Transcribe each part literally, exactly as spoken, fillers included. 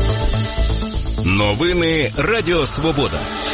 Новини Радіо Свобода.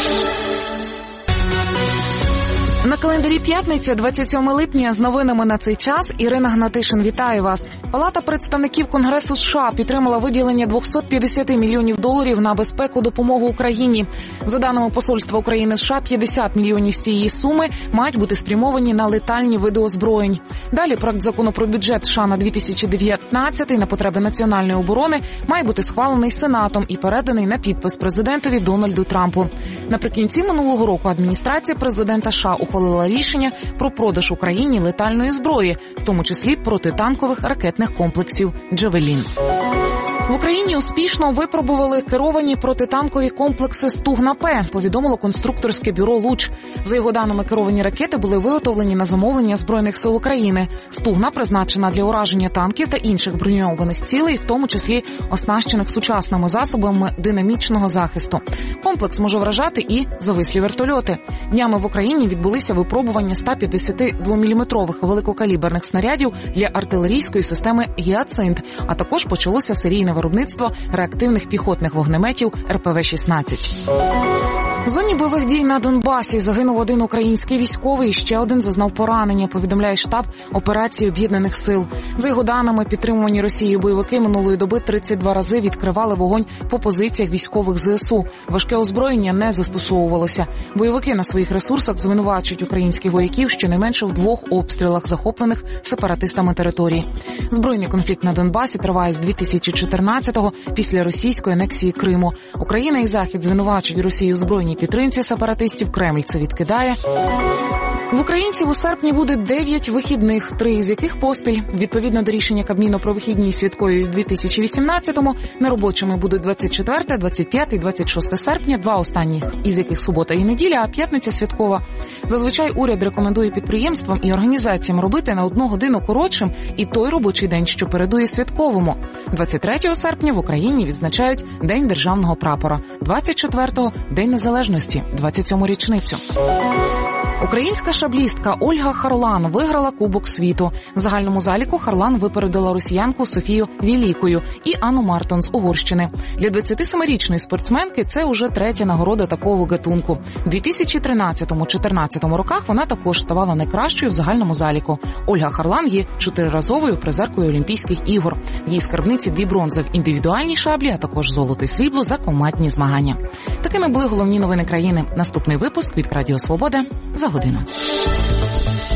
На календарі п'ятниця, двадцять сьоме липня, з новинами на цей час Ірина Гнатишин. Вітаю вас. Палата представників Конгресу США підтримала виділення двісті п'ятдесят мільйонів доларів на безпеку допомогу Україні. За даними Посольства України США, п'ятдесят мільйонів з цієї суми мають бути спрямовані на летальні види озброєнь. Далі проект закону про бюджет США на дві тисячі дев'ятнадцятий на потреби національної оборони має бути схвалений Сенатом і переданий на підпис президентові Дональду Трампу. Наприкінці минулого року адміністрація президента США ухвалила рішення про продаж Україні летальної зброї, в тому числі протитанкових ракетних комплексів «Джавелін». В Україні успішно випробували керовані протитанкові комплекси «Стугна-П», повідомило конструкторське бюро «Луч». За його даними, керовані ракети були виготовлені на замовлення Збройних сил України. «Стугна» призначена для ураження танків та інших броньованих цілей, в тому числі оснащених сучасними засобами динамічного захисту. Комплекс може вражати і завислі вертольоти. Днями в Україні відбулися випробування ста п'ятдесятидвоміліметрових великокаліберних снарядів для артилерійської системи «Гіацинт», а також почалося серійне виробництво реактивних піхотних вогнеметів ер пе ве шістнадцять. В зоні бойових дій на Донбасі загинув один український військовий і ще один зазнав поранення, повідомляє штаб операції Об'єднаних сил. За його даними, підтримувані Росією бойовики минулої доби тридцять два рази відкривали вогонь по позиціях військових зе ес у. Важке озброєння не застосовувалося. Бойовики на своїх ресурсах звинувачують українських вояків щонайменше в двох обстрілах захоплених сепаратистами території. Збройний конфлікт на Донбасі триває з дві тисячі чотирнадцятого після російської анексії Криму. Україна і Захід звинувачують Росію у збройній підтримці сепаратистів, Кремль це відкидає. В українців у серпні буде дев'ять вихідних, три із яких поспіль. Відповідно до рішення Кабміну про вихідні і святкові в дві тисячі вісімнадцятому, неробочими будуть двадцять четверте, двадцять п'яте і двадцять шосте серпня, два останніх із яких субота і неділя, а п'ятниця святкова. Зазвичай уряд рекомендує підприємствам і організаціям робити на одну годину коротшим і той робочий день, що передує святковому. двадцять третього серпня в Україні відзначають День державного прапора, двадцять четвертого – День незалежності, двадцять сьому річницю. Українська шаблістка Ольга Харлан виграла Кубок світу. В загальному заліку Харлан випередила росіянку Софію Вілікою і Анну Мартон з Угорщини. Для двадцятисемирічної спортсменки це уже третя нагорода такого гатунку. У дві тисячі тринадцятому-чотирнадцятому роках вона також ставала найкращою в загальному заліку. Ольга Харлан є чотириразовою призеркою Олімпійських ігор. В її скарбниці дві бронзи в індивідуальній шаблі, а також золото і срібло за командні змагання. Такими були головні новини країни. Наступний випуск від Радіо Свобода за годину.